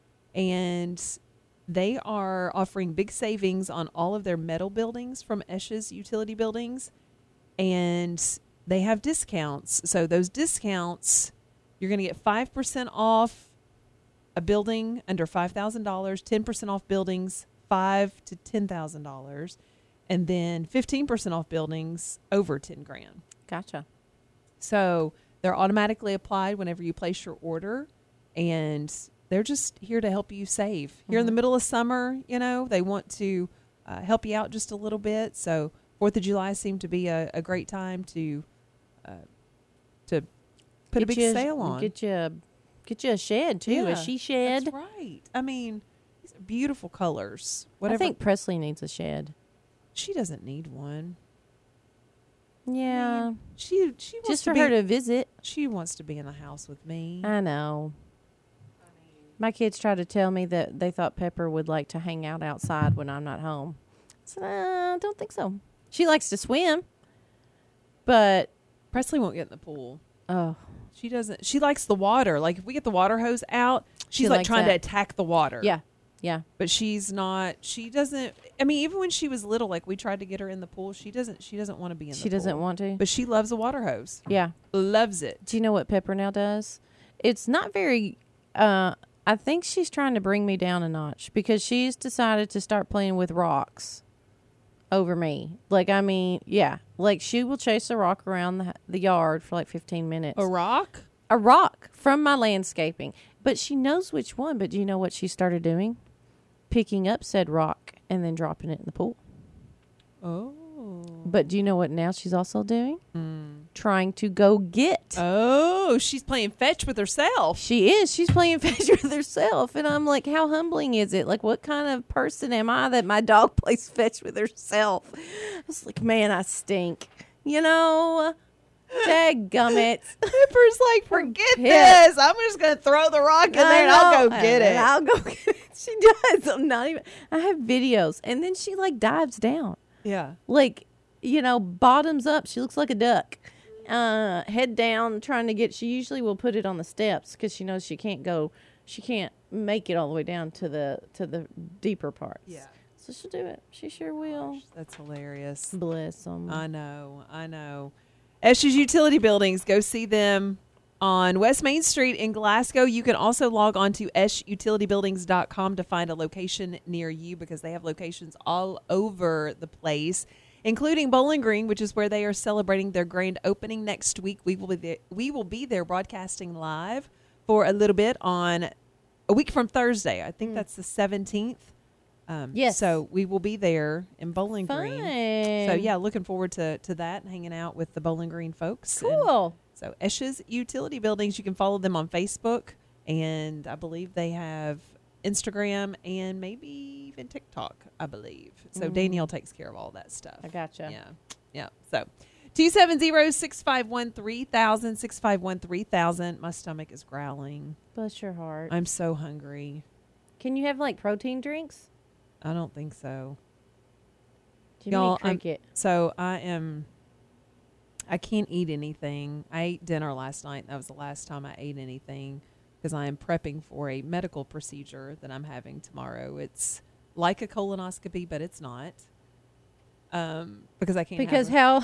And they are offering big savings on all of their metal buildings from Esch's Utility Buildings. And they have discounts. So those discounts, you're going to get 5% off a building under $5,000, 10% off buildings $5,000 to $10,000, and then 15% off buildings over $10,000. Gotcha. So they're automatically applied whenever you place your order, and they're just here to help you save. Here in the middle of summer, they want to help you out just a little bit. So 4th of July seemed to be a great time to put a big sale on. Get you a shed too, Yeah, a she shed. That's right. I mean, these are beautiful colors. I Whatever. think Presley needs a shed. She doesn't need one. Yeah, She wants just to for be, her to visit. She wants to be in the house with me. I know. My kids tried to tell me that they thought Pepper would like to hang out outside when I'm not home. I said, I don't think so. She likes to swim, but Presley won't get in the pool. oh, She doesn't. She likes the water. Like if we get the water hose out, she's She like likes trying that. to attack the water. yeah. But she's not. She doesn't. I mean, even when she was little, like we tried to get her in the pool, she doesn't want to be in the pool. She doesn't want to. But she loves a water hose. Yeah. Loves it. Do you know what Pepper now does? It's not very. I think she's trying to bring me down a notch because she's decided to start playing with rocks over me. Like, I mean, yeah. Like, she will chase a rock around the yard for like 15 minutes. A rock? A rock from my landscaping. But she knows which one. But do you know what she started doing? Picking up said rock and then dropping it in the pool. Oh. But do you know what now she's also doing? Trying to go get. Oh, she's playing fetch with herself. She is. She's playing fetch with herself. And I'm like, how humbling is it? Like, what kind of person am I that my dog plays fetch with herself? I was like, man, I stink. Dadgummit. Pepper's like, forget Pip. this. I'm just going to throw the rock in there and I'll go get it. I'll go get it. She does. I'm not even. I have videos. And then she like dives down. Yeah. Like, bottoms up. She looks like a duck. Head down, trying to get. She usually will put it on the steps because she knows she can't go she can't make it all the way down to the deeper parts. Yeah. So she'll do it. She sure will. That's hilarious. Bless them. I know. Esch's Utility Buildings. Go see them on West Main Street in Glasgow. You can also log on to eschutilitybuildings.com to find a location near you because they have locations all over the place, including Bowling Green, which is where they are celebrating their grand opening next week. We will be there broadcasting live for a little bit on a week from Thursday. I think that's the 17th. Yes. So we will be there in Bowling Fun. Green. So yeah, looking forward to that and hanging out with the Bowling Green folks. Cool. So Esch's Utility Buildings, you can follow them on Facebook, and I believe they have Instagram and maybe even TikTok, I believe. So Danielle takes care of all that stuff. I gotcha. Yeah. So 270-651-3000, 651-3000. My stomach is growling. Bless your heart. I'm so hungry. Can you have like protein drinks? I don't think so. Jiminy Y'all, Cricket. So I can't eat anything. I ate dinner last night. That was the last time I ate anything because I am prepping for a medical procedure that I'm having tomorrow. It's like a colonoscopy, but it's not. Because I can't. Because how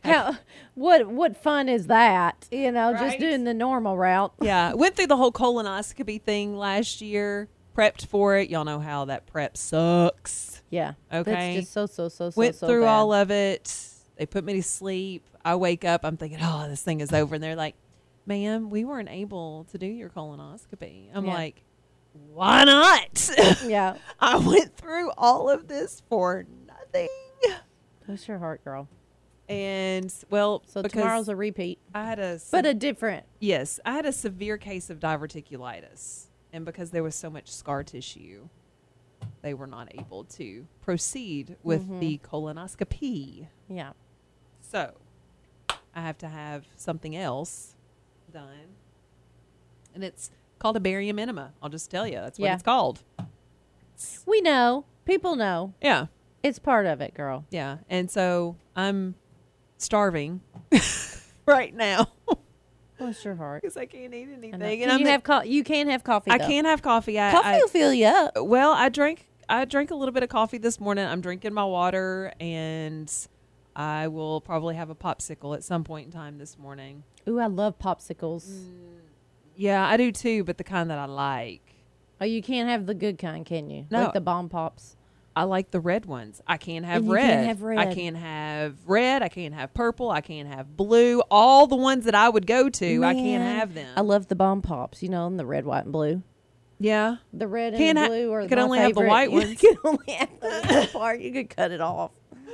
what fun is that? You know, Right? just doing the normal route. Yeah, I went through the whole colonoscopy thing last year. Prepped for it. Y'all know how that prep sucks. Yeah. Okay. That's just so Went so through bad. all of it. They put me to sleep. I wake up. I'm thinking, oh, this thing is over. And they're like, ma'am, we weren't able to do your colonoscopy. I'm Yeah. like, why not? Yeah. I went through all of this for nothing. Bless your heart, girl. And well, So because tomorrow's a repeat, I had a but a different. yes, I had a severe case of diverticulitis, and because there was so much scar tissue, they were not able to proceed with the colonoscopy. Yeah. So I have to have something else done, and it's called a barium enema. I'll just tell you, that's what Yeah. it's called. We know. People know. Yeah. It's part of it, girl. Yeah, and so I'm starving right now Bless your heart. because I can't eat anything. I know. And Can I'm you have you can't have coffee. I though. can't have coffee. Coffee will fill you up. Well, I drank a little bit of coffee this morning. I'm drinking my water, and I will probably have a popsicle at some point in time this morning. Ooh, I love popsicles. Yeah, I do too, but the kind that I like. Oh, you can't have the good kind, can you? No. Like the bomb pops. I like the red ones. I can't have And you red. can't have red. I can't have red. I can't have purple. I can't have blue. All the ones that I would go to, I can't Man, have them. I love the bomb pops, you know, and the red, white, and blue. Yeah. The red Can't and ha- the blue are could my only have the favorite. white You ones. can only have the middle part. You could cut it off.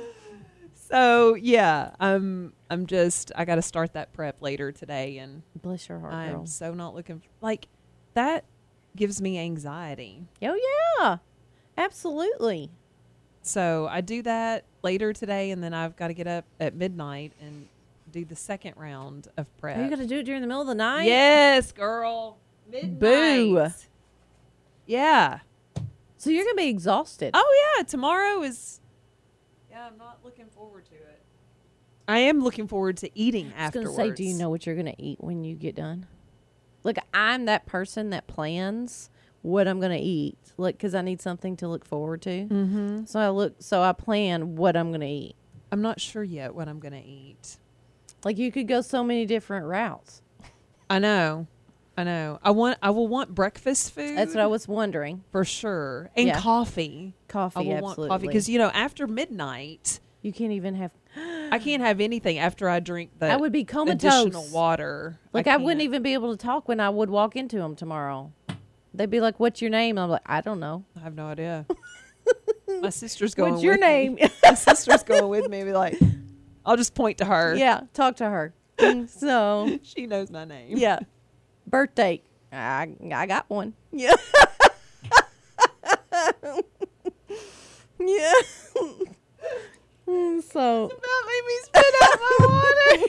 So yeah, I got to start that prep later today, and Bless your heart, I'm girl. so not looking like that. Gives me anxiety. Oh yeah, absolutely. So I do that later today, and then I've got to get up at midnight and do the second round of prep. Are you gonna do it during the middle of the night? Yes, girl. Midnight. Boo. Yeah. So you're gonna be exhausted. Oh yeah. Tomorrow is. Yeah, I'm not looking forward to it. I am looking forward to eating I was afterwards. gonna say, do you know what you're gonna eat when you get done? Look, I'm that person that plans what I'm gonna eat, like, because I need something to look forward to. Mm-hmm. So I plan what I'm gonna eat. I'm not sure yet what I'm gonna eat. Like, you could go so many different routes. I know. I will want breakfast food. That's what I was wondering. for sure, and Yeah. coffee. Coffee, I will absolutely. want coffee because after midnight, You can't even have. I can't have anything after I drink the I would be comatose. additional water. Like, I wouldn't can't. even be able to talk when I would walk into them tomorrow. They'd be like, "What's your name?" I'm like, "I don't know." I have no idea. My sister's going. What's your with me. name? My sister's going with me. And be like, I'll just point to her. Yeah, talk to her. So, She knows my name. yeah, birthday. I got one. Yeah. Yeah. So That made me spit out my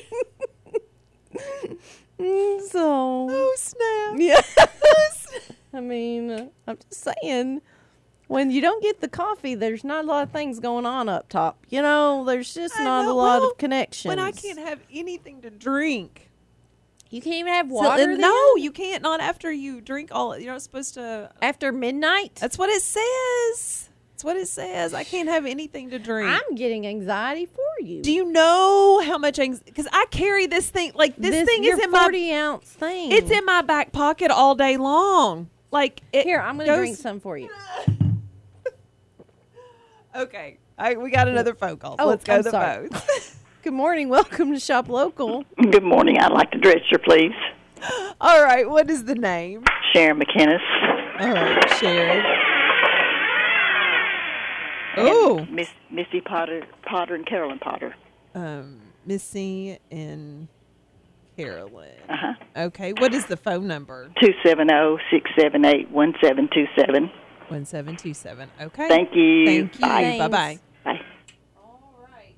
water. so Oh snap! yeah. I mean, I'm just saying, when you don't get the coffee, there's not a lot of things going on up top. You know, there's just I not know. a lot Well, of connections. When I can't have anything to drink. You can't even have So- water then? no, you can't. Not after you drink all. You're not supposed to. After midnight? That's what it says. That's what it says. I can't have anything to drink. I'm getting anxiety for you. Do you know how much anxiety? Because I carry this thing. Like this thing is your in my. 40-ounce thing. It's in my back pocket all day long. Like it Here, I'm going to goes- drink some for you. Okay, we got another phone call. Oh, Let's go I'm to the sorry. phones. Good morning. Welcome to Shop Local. Good morning. I'd like to dress you, please. All right, what is the name? Sharon McInnes. All right, Sharon. Oh, Missy Potter and Carolyn Potter. Missy and Carolyn. Uh-huh. Okay, what is the phone number? 270-678-1727. 1727. Okay. Thank you. Thank you. Bye. Bye-bye. Bye. All right.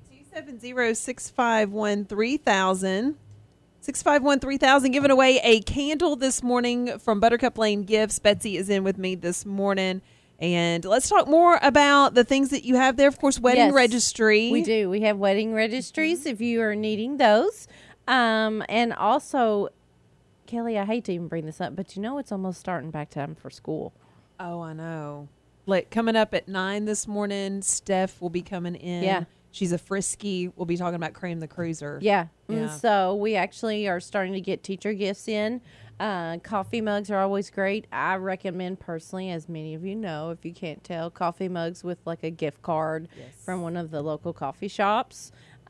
270-651-3000. 651-3000. Giving away a candle this morning from Buttercup Lane Gifts. Betsy is in with me this morning. And let's talk more about the things that you have there. Of course, wedding Yes, registry. We do. We have wedding registries if you are needing those. And also, Kelly, I hate to even bring this up, but it's almost starting back time for school. Oh, I know. Like coming up at 9 this morning, Steph will be coming in. Yeah. She's a Frisky. We'll be talking about Cream the Cruiser. Yeah. Yeah. So we actually are starting to get teacher gifts in. Coffee mugs are always great. I recommend personally, as many of you know, if you can't tell, coffee mugs with like a gift card from one of the local coffee shops.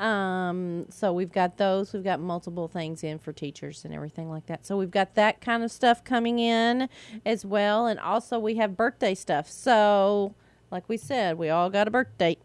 So we've got those. We've got multiple things in for teachers and everything like that. So we've got that kind of stuff coming in as well. And also we have birthday stuff. So like we said, we all got a birthday.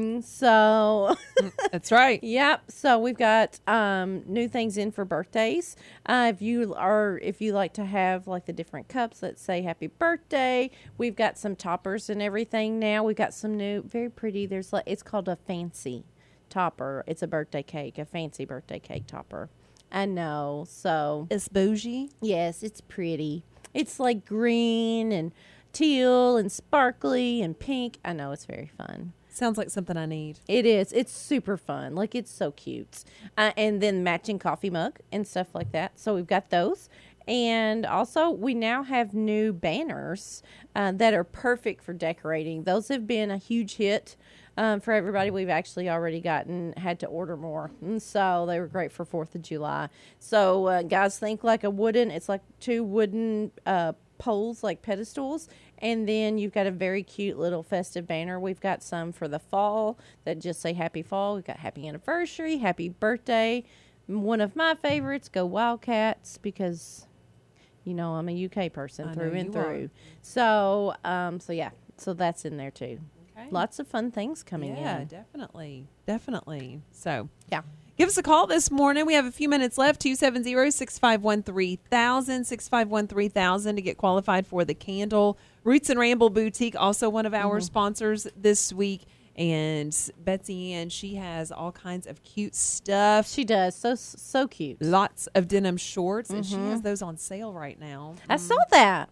So That's right. yep. So we've got new things in for birthdays. If you like to have like the different cups that say happy birthday, we've got some toppers and everything now. We've got some new, very pretty. There's like, it's called a fancy topper. It's a birthday cake, a fancy birthday cake topper. I know. So It's bougie. yes, it's pretty. It's like green and teal and sparkly and pink. I know, it's very fun. Sounds like something I need. It is. It's super fun. Like, it's so cute. And then matching coffee mug and stuff like that. So we've got those. And also, we now have new banners that are perfect for decorating. Those have been a huge hit for everybody. We've actually already had to order more. And so they were great for 4th of July. So, guys, think like it's like 2 wooden poles, like pedestals. And then you've got a very cute little festive banner. We've got some for the fall that just say happy fall. We've got happy anniversary, happy birthday. One of my favorites, go Wildcats, because, I'm a UK person through and through. So, yeah. So that's in there too. Okay. Lots of fun things coming in. Yeah, definitely. Definitely. So, Yeah. give us a call this morning. We have a few minutes left. 270-651-3000, 651-3000 to get qualified for the candle. Roots and Ramble Boutique, also one of our sponsors this week. And Betsy Ann, she has all kinds of cute stuff. She does. So cute. Lots of denim shorts, and she has those on sale right now. I saw that.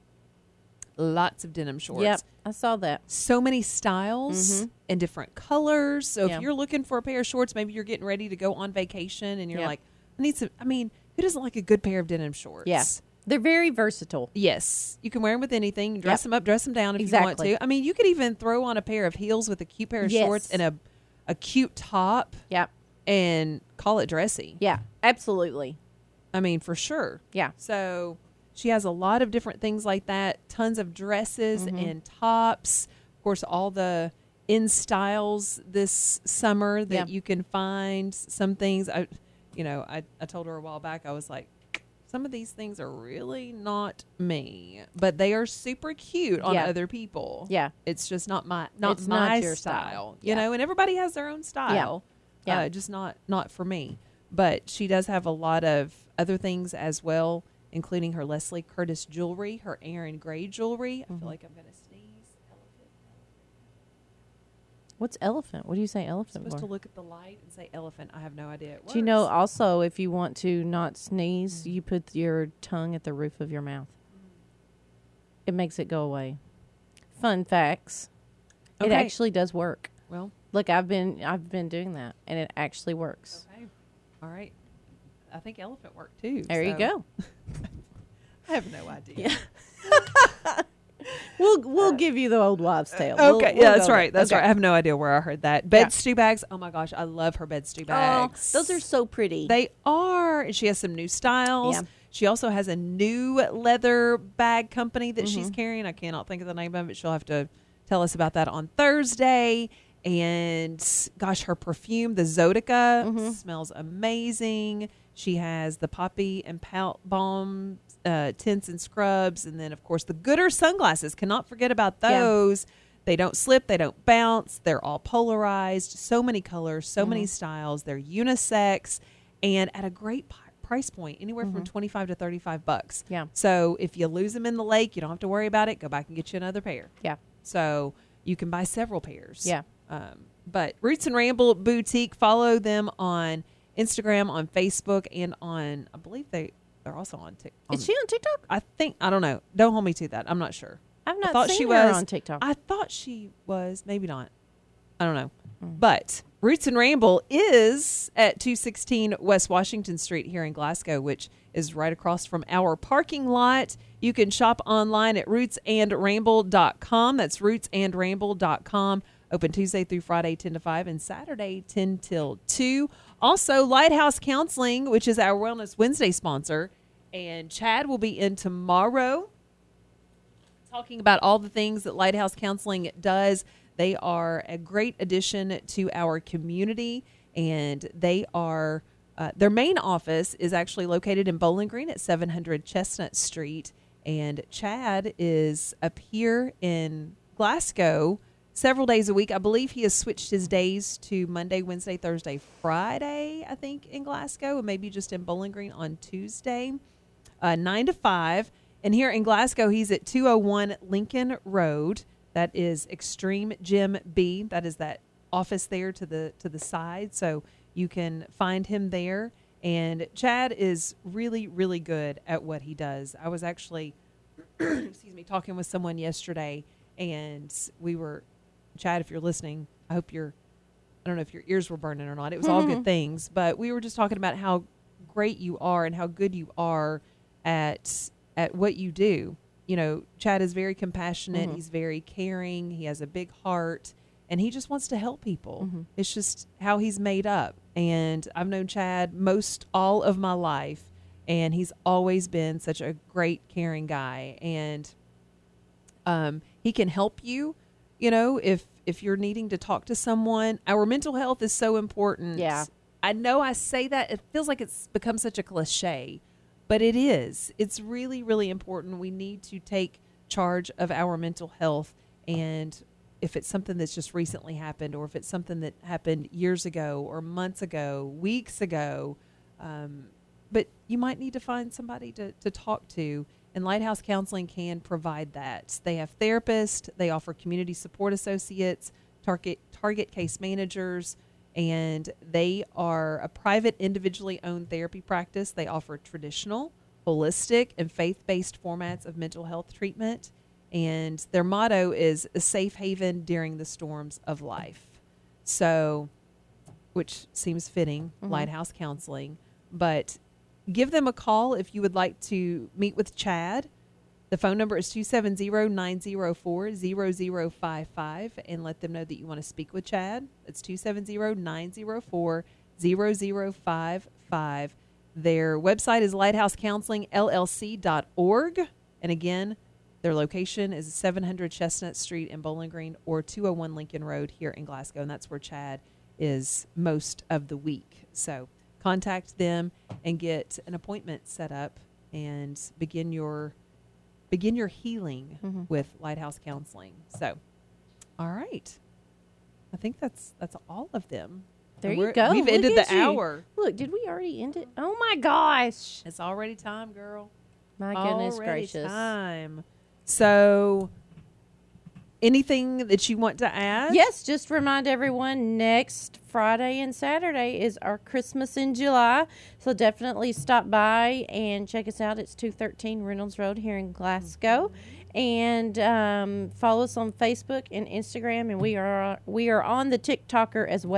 Lots of denim shorts. Yep. I saw that. So many styles and different colors. So Yeah. if you're looking for a pair of shorts, maybe you're getting ready to go on vacation and you're Yeah. like, I need some. I mean, who doesn't like a good pair of denim shorts? Yeah. They're very versatile. Yes. You can wear them with anything. Dress Yep. them up, dress them down if you Exactly. want to. I mean, you could even throw on a pair of heels with a cute pair of Yes. shorts and a cute top Yep. and call it dressy. Yeah. Absolutely. I mean, for sure. Yeah. So she has a lot of different things like that. Tons of dresses and tops. Of course, all the in styles this summer that Yeah. you can find. Some things I told her a while back. I was like, some of these things are really not me, but they are super cute on Yeah. other people. Yeah. It's just not my It's not my your style. style. You Yeah. know, and everybody has their own style. Yeah. Just not for me. But she does have a lot of other things as well, including her Leslie Curtis jewelry, her Aaron Gray jewelry. I feel like I'm going to sneeze. What's elephant? What do you say I'm elephant supposed for? to look at the light and say elephant. I have no idea. It Do you know works. also if you want to not sneeze, you put your tongue at the roof of your mouth. It makes it go away. Fun facts. It Okay. actually does work. Well, Look, I've been doing that and it actually works. okay. All right. I think elephant work too. There you so go. I have no idea. We'll give you the old wives' tale. Okay, We'll that's go right. there. That's Okay. right. I have no idea where I heard that. Bed stew bags. Oh my gosh, I love her bed stew Oh, bags. those are so pretty. They are. And she has some new styles. Yeah. She also has a new leather bag company that she's carrying. I cannot think of the name of it. She'll have to tell us about that on Thursday. And gosh, her perfume, the Zodica, smells amazing. She has the Poppy and Pout Balm tints and scrubs. And then, of course, the Gooder sunglasses. Cannot forget about those. They don't slip. They don't bounce. They're all polarized. So many colors, so many styles. They're unisex and at a great price point, anywhere from $25 to $35. Yeah. So if you lose them in the lake, you don't have to worry about it. Go back and get you another pair. Yeah. So you can buy several pairs. Yeah. But Roots and Ramble Boutique, follow them on Instagram, on Facebook, and on, I believe they're also on TikTok. Is she on TikTok? I don't know. Don't hold me to that. I'm not sure. I've I not thought seen she her was on TikTok. I thought she was. Maybe not. I don't know. But Roots and Ramble is at 216 West Washington Street here in Glasgow, which is right across from our parking lot. You can shop online at rootsandramble.com. That's rootsandramble.com. Open Tuesday through Friday, 10 to 5, and Saturday, 10 till 2. Also, Lighthouse Counseling, which is our Wellness Wednesday sponsor. And Chad will be in tomorrow talking about all the things that Lighthouse Counseling does. They are a great addition to our community, and they are their main office is actually located in Bowling Green at 700 Chestnut Street, and Chad is up here in Glasgow several days a week. I believe he has switched his days to Monday, Wednesday, Thursday, Friday, I think, in Glasgow, and maybe just in Bowling Green on Tuesday, 9 to 5. And here in Glasgow, he's at 201 Lincoln Road. That is Extreme Gym B. That is that office there to the side. So you can find him there. And Chad is really, really good at what he does. I was actually, talking with someone yesterday, and we were, Chad, if you're listening, I hope I don't know if your ears were burning or not. It was all good things. But we were just talking about how great you are and how good you are at what you do. You know, Chad is very compassionate. He's very caring. He has a big heart, and he just wants to help people. It's just how he's made up. And I've known Chad most all of my life, and he's always been such a great, caring guy. And he can help you, you know, if you're needing to talk to someone. Our mental health is so important. Yeah. I know I say that. It feels like it's become such a cliche. But it is. It's really, really important. We need to take charge of our mental health. And if it's something that's just recently happened, or if it's something that happened years ago or months ago, weeks ago, but you might need to find somebody to talk to. And Lighthouse Counseling can provide that. They have therapists. They offer community support associates, target case managers, and they are a private, individually owned therapy practice. They offer traditional, holistic, and faith-based formats of mental health treatment. And their motto is a safe haven during the storms of life. So, which seems fitting, Lighthouse Counseling. But give them a call if you would like to meet with Chad. The phone number is 270-904-0055, and let them know that you want to speak with Chad. It's 270-904-0055. Their website is lighthousecounsellingllc.org. And again, their location is 700 Chestnut Street in Bowling Green, or 201 Lincoln Road here in Glasgow. And that's where Chad is most of the week. So contact them and get an appointment set up and begin your healing with Lighthouse Counseling. So, all right. I think that's all of them. There And you go. We've Look ended at the you. hour. Look, did we already end it? Oh my gosh. It's already time, girl. My goodness Already gracious. time. So, anything that you want to add? Yes, just remind everyone next Friday and Saturday is our Christmas in July. So definitely stop by and check us out. It's 213 Reynolds Road here in Glasgow. And follow us on Facebook and Instagram, and we are on the TikToker as well.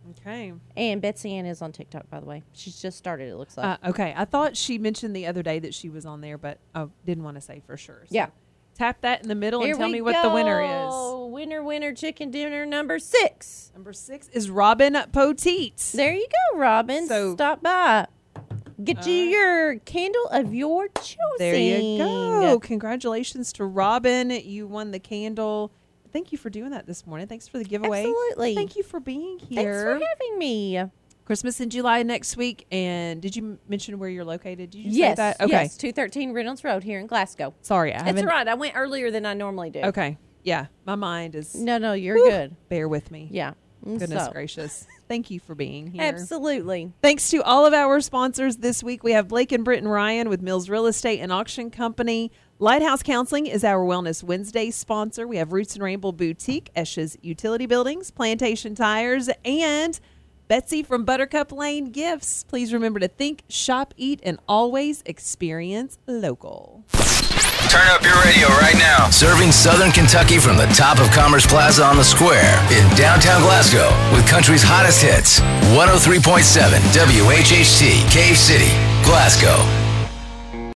Okay. And Betsy Ann is on TikTok, by the way. She's just started, it looks like. Okay. I thought she mentioned the other day that she was on there, but I didn't want to say for sure. So Yeah. tap that in the middle Here and tell we me what the winner go. Winner, chicken dinner number 6. Number 6 is Robin Poteet. There you go, Robin. So- Stop by. Get you your candle of your choosing. There you go. Congratulations to Robin. You won the candle. Thank you for doing that this morning. Thanks for the giveaway. Absolutely. Thank you for being Thanks here. for having me. Christmas in July next week. And did you mention where you're located? Did you Yes. say that? Okay. Yes, 213 Reynolds Road here in Glasgow. Sorry, I That's haven't. right. I went earlier than I normally do. Okay. Yeah. My mind is. No, you're good. Bear with me. Yeah. Goodness So, gracious. Thank you for being here. absolutely. Thanks to all of our sponsors this week. We have Blake and Britton Ryan with Mills Real Estate and Auction Company. Lighthouse Counseling is our Wellness Wednesday sponsor. We have Roots and Rainbow Boutique, Esha's Utility Buildings, Plantation Tires, and Betsy from Buttercup Lane Gifts. Please remember to think, shop, eat, and always experience local. Turn up your radio right now. Serving Southern Kentucky from the top of Commerce Plaza on the Square in downtown Glasgow with country's hottest hits. 103.7 WHHT, Cave City, Glasgow.